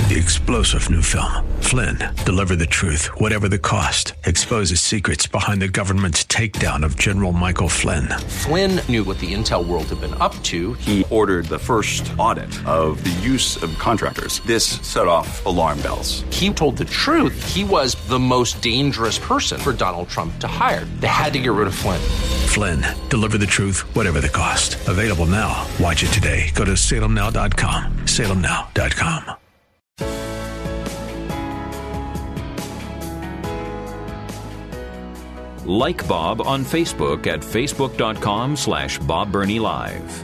The explosive new film, Flynn, deliver the truth, whatever the cost, exposes secrets behind the government's takedown of General Michael Flynn. Flynn knew what the intel world had been up to. He ordered the first audit of the use of contractors. This set off alarm bells. He told the truth. He was the most dangerous person for Donald Trump to hire. They had to get rid of Flynn. Flynn, deliver the truth, whatever the cost. Available now. Watch it today. Go to salemnow.com. salemnow.com. Like Bob on Facebook at facebook.com/Bob Burney Live.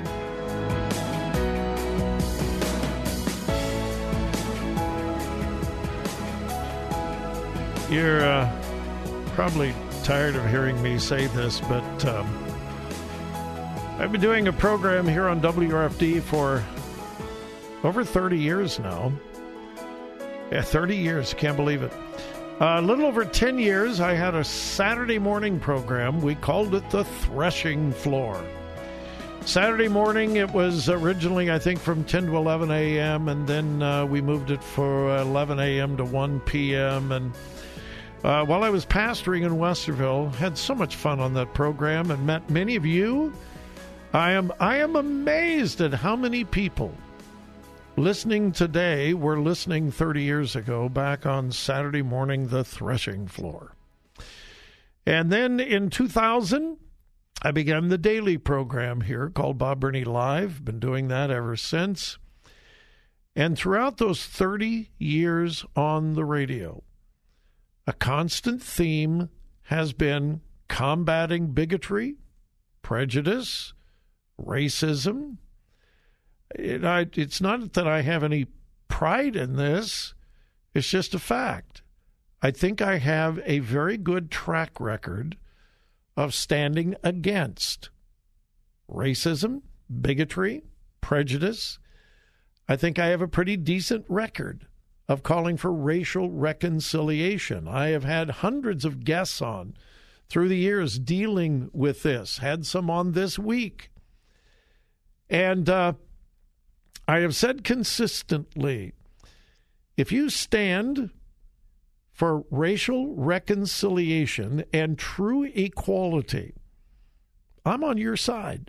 You're probably tired of hearing me say this, but I've been doing a program here on WRFD for over 30 years now. Yeah, 30 years. Can't believe it. A little over 10 years, I had a Saturday morning program. We called it The Threshing Floor. Saturday morning, it was originally, I think, from 10 to 11 a.m., and then we moved it for 11 a.m. to 1 p.m., and while I was pastoring in Westerville, had so much fun on that program and met many of you. I am amazed at how many people listening today were listening 30 years ago back on Saturday morning, The Threshing Floor. And then in 2000, I began the daily program here called Bob Burney Live. Been doing that ever since. And throughout those 30 years on the radio, a constant theme has been combating bigotry, prejudice, racism. It's not that I have any pride in this. It's just a fact. I think I have a very good track record of standing against racism, bigotry, prejudice. I think I have a pretty decent record of calling for racial reconciliation. I have had hundreds of guests on through the years dealing with this, had some on this week. And I have said consistently, if you stand for racial reconciliation and true equality, I'm on your side.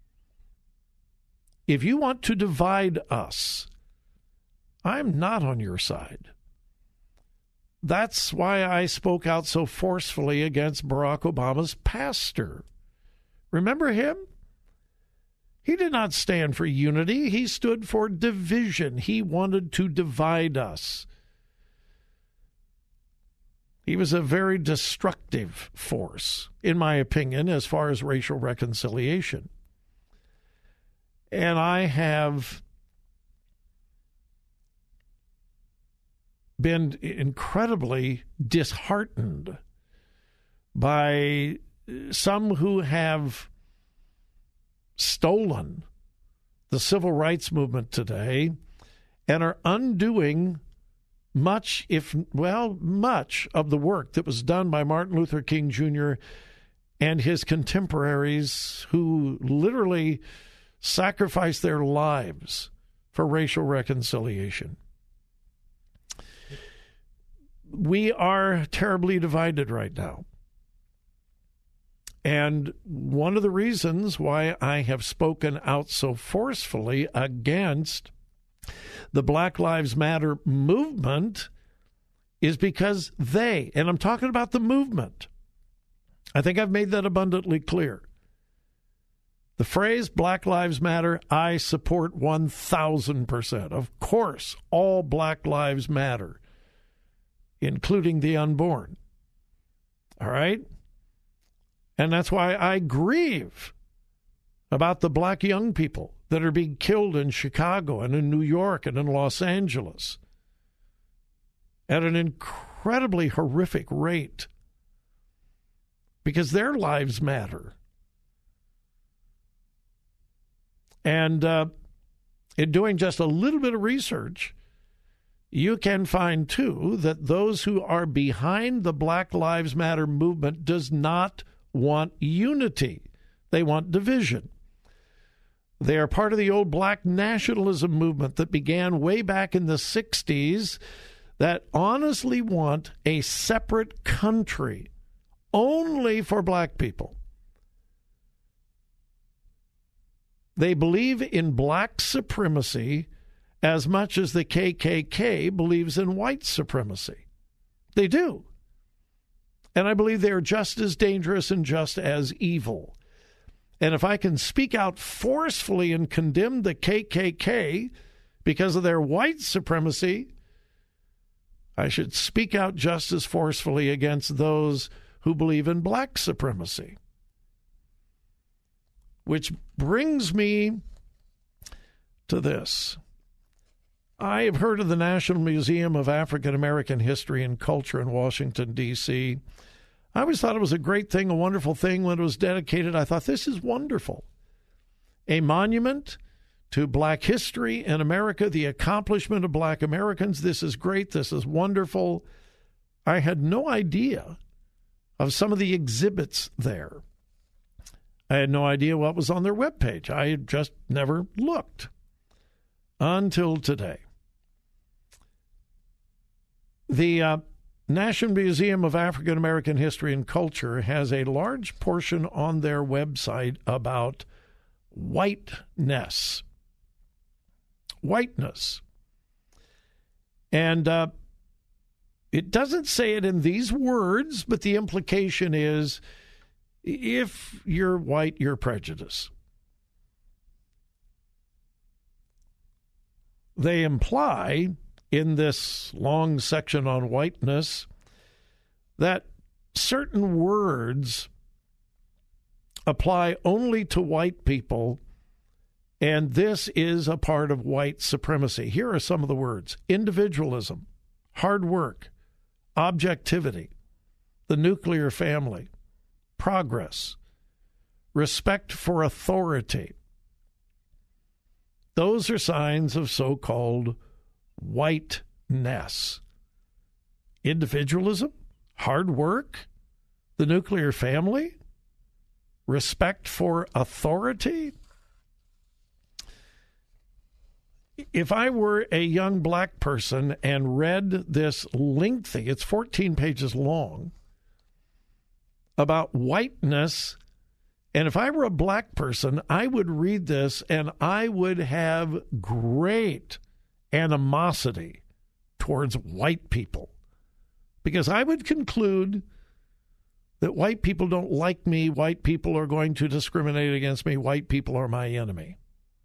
If you want to divide us, I'm not on your side. That's why I spoke out so forcefully against Barack Obama's pastor. Remember him? He did not stand for unity. He stood for division. He wanted to divide us. He was a very destructive force, in my opinion, as far as racial reconciliation. And I have been incredibly disheartened by some who have stolen the civil rights movement today and are undoing much of the work that was done by Martin Luther King Jr. and his contemporaries who literally sacrificed their lives for racial reconciliation. We are terribly divided right now. And one of the reasons why I have spoken out so forcefully against the Black Lives Matter movement is because they, and I'm talking about the movement, I think I've made that abundantly clear. The phrase Black Lives Matter, I support 1,000%. Of course, all Black lives matter, including the unborn. All right? And that's why I grieve about the black young people that are being killed in Chicago and in New York and in Los Angeles at an incredibly horrific rate because their lives matter. And in doing just a little bit of research, you can find, too, that those who are behind the Black Lives Matter movement does not want unity. They want division. They are part of the old black nationalism movement that began way back in the 60s that honestly want a separate country only for black people. They believe in black supremacy as much as the KKK believes in white supremacy. They do. And I believe they are just as dangerous and just as evil. And if I can speak out forcefully and condemn the KKK because of their white supremacy, I should speak out just as forcefully against those who believe in black supremacy. Which brings me to this. I have heard of the National Museum of African American History and Culture in Washington, D.C. I always thought it was a great thing, a wonderful thing. When it was dedicated, I thought, this is wonderful. A monument to black history in America, the accomplishment of black Americans. This is great. This is wonderful. I had no idea of some of the exhibits there. I had no idea what was on their webpage. I had just never looked until today. The National Museum of African American History and Culture has a large portion on their website about whiteness. Whiteness. And it doesn't say it in these words, but the implication is, if you're white, you're prejudiced. They imply in this long section on whiteness that certain words apply only to white people, and this is a part of white supremacy. Here are some of the words: individualism, hard work, objectivity, the nuclear family, progress, respect for authority. Those are signs of so-called whiteness. Individualism, hard work, the nuclear family, respect for authority. If I were a young black person and read this lengthy, it's 14 pages long, about whiteness, and if I were a black person, I would read this and I would have great animosity towards white people, because I would conclude that white people don't like me, white people are going to discriminate against me, white people are my enemy.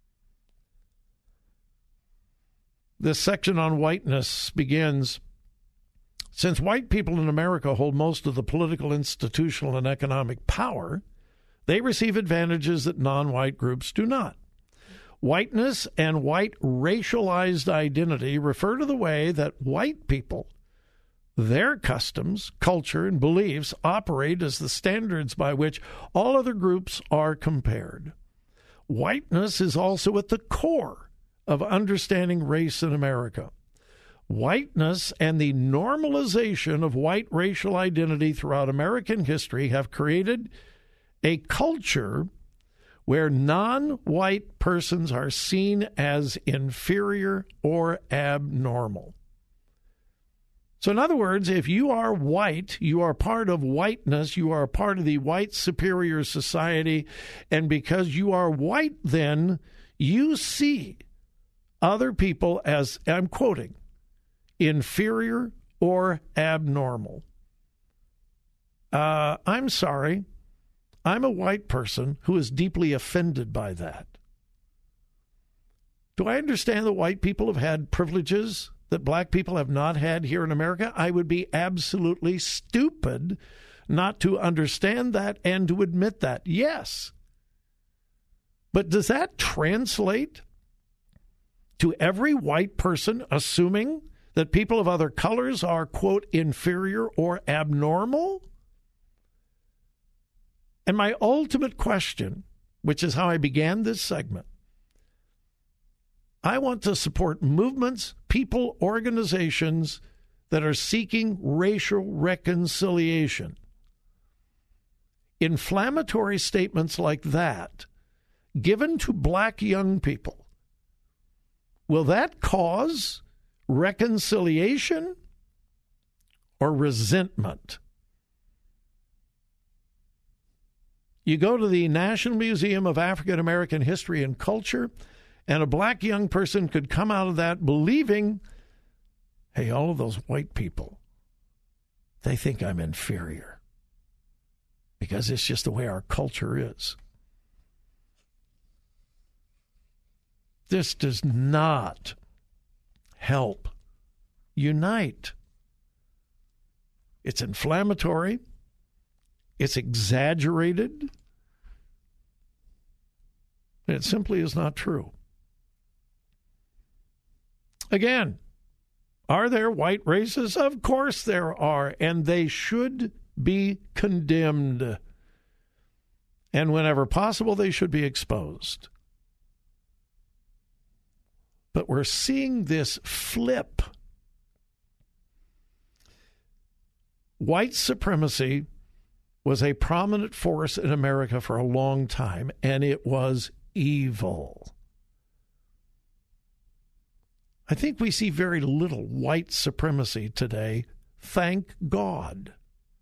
This section on whiteness begins, since white people in America hold most of the political, institutional, and economic power, they receive advantages that non-white groups do not. Whiteness and white racialized identity refer to the way that white people, their customs, culture, and beliefs operate as the standards by which all other groups are compared. Whiteness is also at the core of understanding race in America. Whiteness and the normalization of white racial identity throughout American history have created a culture where non-white persons are seen as inferior or abnormal. So in other words, if you are white, you are part of whiteness, you are part of the white superior society, and because you are white, then you see other people as, I'm quoting, inferior or abnormal. I'm sorry. I'm a white person who is deeply offended by that. Do I understand that white people have had privileges that black people have not had here in America? I would be absolutely stupid not to understand that and to admit that. Yes. But does that translate to every white person assuming that people of other colors are, quote, inferior or abnormal? And my ultimate question, which is how I began this segment, I want to support movements, people, organizations that are seeking racial reconciliation. Inflammatory statements like that given to black young people, will that cause reconciliation or resentment? You go to the National Museum of African American History and Culture, and a black young person could come out of that believing, hey, all of those white people, they think I'm inferior because it's just the way our culture is. This does not help unite. It's inflammatory. It's exaggerated. It simply is not true. Again, are there white racists? Of course there are, and they should be condemned. And whenever possible, they should be exposed. But we're seeing this flip. White supremacy was a prominent force in America for a long time, and it was evil. I think we see very little white supremacy today. Thank God.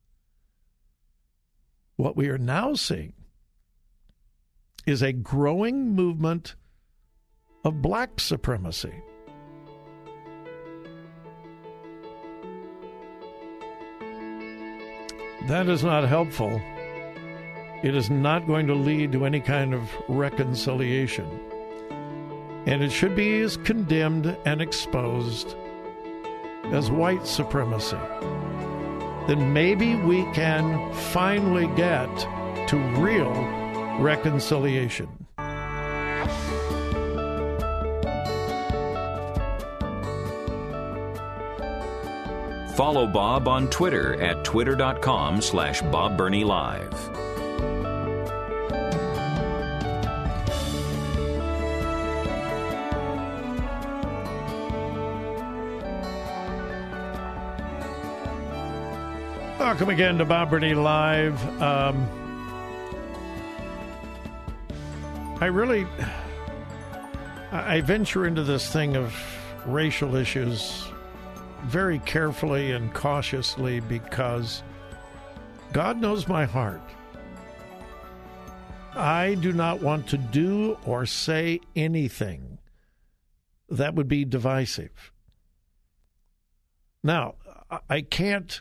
What we are now seeing is a growing movement of black supremacy. That is not helpful. It is not going to lead to any kind of reconciliation. And it should be as condemned and exposed as white supremacy. Then maybe we can finally get to real reconciliation. Follow Bob on Twitter at twitter.com/Bob Burney Live. Welcome again to Bob Burney Live. I venture into this thing of racial issues very carefully and cautiously because God knows my heart. I do not want to do or say anything that would be divisive. Now, I can't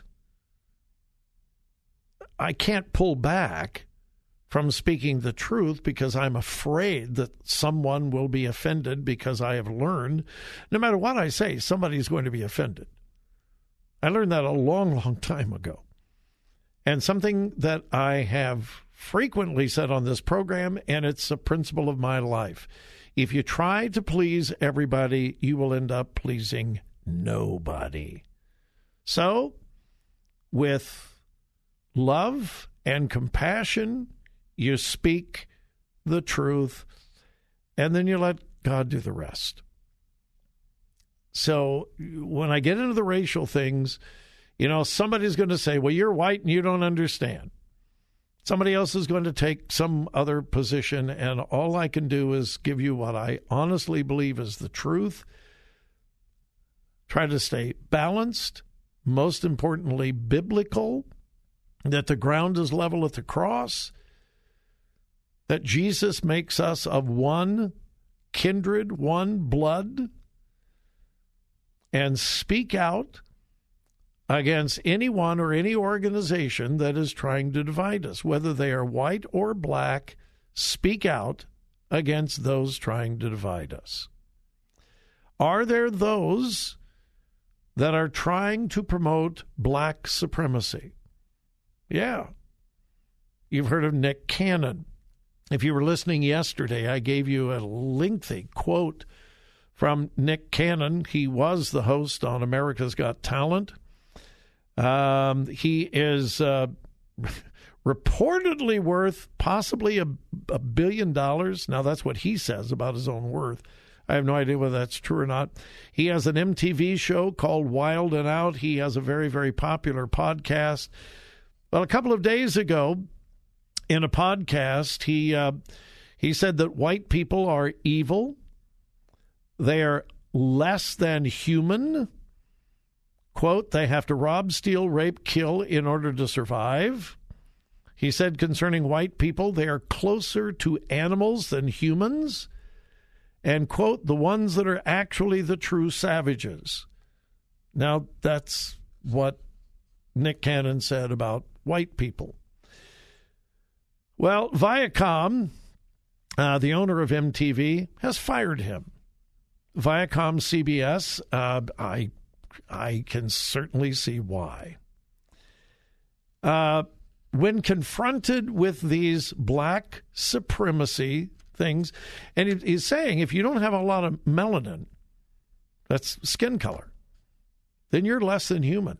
pull back from speaking the truth because I'm afraid that someone will be offended, because I have learned no matter what I say, somebody's going to be offended. I learned that a long, long time ago. And something that I have frequently said on this program, and it's a principle of my life. If you try to please everybody, you will end up pleasing nobody. So, with love and compassion, you speak the truth, and then you let God do the rest. So when I get into the racial things, somebody's going to say, well, you're white and you don't understand. Somebody else is going to take some other position, and all I can do is give you what I honestly believe is the truth. Try to stay balanced, most importantly, biblical, that the ground is level at the cross, that Jesus makes us of one kindred, one blood, and speak out against anyone or any organization that is trying to divide us, whether they are white or black. Speak out against those trying to divide us. Are there those that are trying to promote black supremacy? Yeah. You've heard of Nick Cannon. If you were listening yesterday, I gave you a lengthy quote from Nick Cannon. He was the host on America's Got Talent. He is reportedly worth possibly $1 billion. Now, that's what he says about his own worth. I have no idea whether that's true or not. He has an MTV show called Wild and Out. He has a very, very popular podcast. Well, a couple of days ago, in a podcast, He said that white people are evil. They are less than human. Quote, they have to rob, steal, rape, kill in order to survive. He said concerning white people, they are closer to animals than humans. And, quote, the ones that are actually the true savages. Now, that's what Nick Cannon said about white people. Well, Viacom, the owner of MTV, has fired him. Viacom CBS, I can certainly see why. When confronted with these black supremacy things, and he's saying if you don't have a lot of melanin, that's skin color, then you're less than human.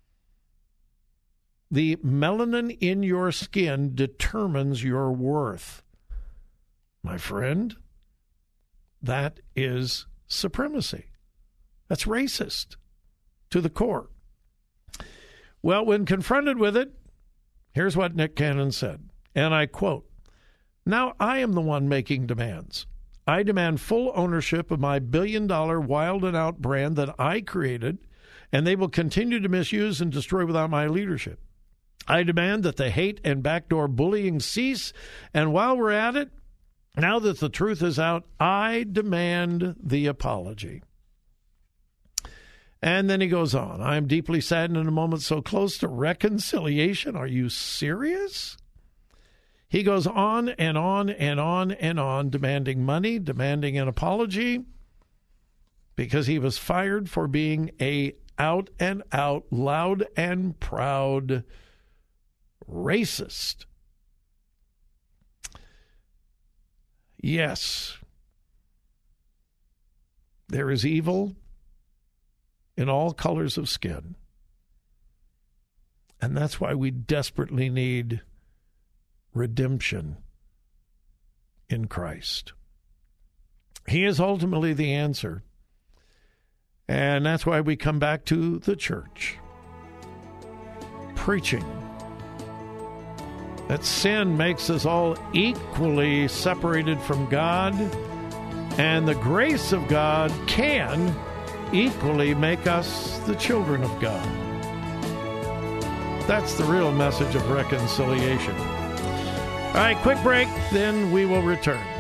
The melanin in your skin determines your worth. My friend, that is supremacy. That's racist to the core. Well, when confronted with it, here's what Nick Cannon said, and I quote, now I am the one making demands. I demand full ownership of my billion-dollar Wild 'N Out brand that I created, and they will continue to misuse and destroy without my leadership. I demand that the hate and backdoor bullying cease, and while we're at it, now that the truth is out, I demand the apology. And then he goes on, I am deeply saddened in a moment so close to reconciliation. Are you serious? He goes on and on and on and on, demanding money, demanding an apology, because he was fired for being a out and out, loud and proud racist. Yes, there is evil in all colors of skin. And that's why we desperately need redemption in Christ. He is ultimately the answer. And that's why we come back to the church, preaching that sin makes us all equally separated from God, and the grace of God can equally make us the children of God. That's the real message of reconciliation. All right, quick break, then we will return.